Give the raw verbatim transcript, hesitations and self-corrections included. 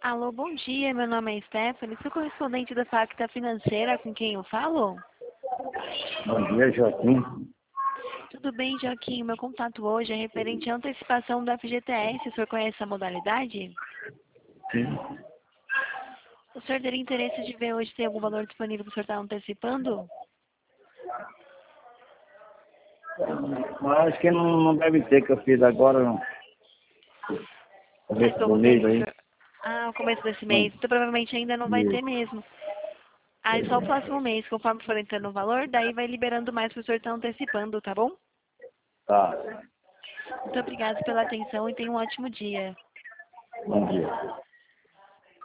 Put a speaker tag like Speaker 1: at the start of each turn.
Speaker 1: Alô, bom dia. Meu nome é Stephanie. Sou correspondente da Facta Financeira. Com quem eu falo?
Speaker 2: Bom dia, Joaquim.
Speaker 1: Tudo bem, Joaquim? Meu contato hoje é referente à antecipação do F G T S. O senhor conhece a modalidade?
Speaker 2: Sim.
Speaker 1: O senhor teria interesse de ver hoje se tem algum valor disponível que o senhor está antecipando?
Speaker 2: Mas acho que não, não deve ter, que eu fiz agora no começo
Speaker 1: Testou
Speaker 2: do
Speaker 1: com quem?
Speaker 2: mês
Speaker 1: O
Speaker 2: aí.
Speaker 1: senhor... Ah, o começo desse mês. Então provavelmente ainda não vai ter mesmo. Aí só o próximo mês, conforme for entrando o valor, daí vai liberando mais para o senhor estar antecipando, tá bom?
Speaker 2: Tá.
Speaker 1: Muito obrigada pela atenção e tenha um ótimo dia.
Speaker 2: Bom dia.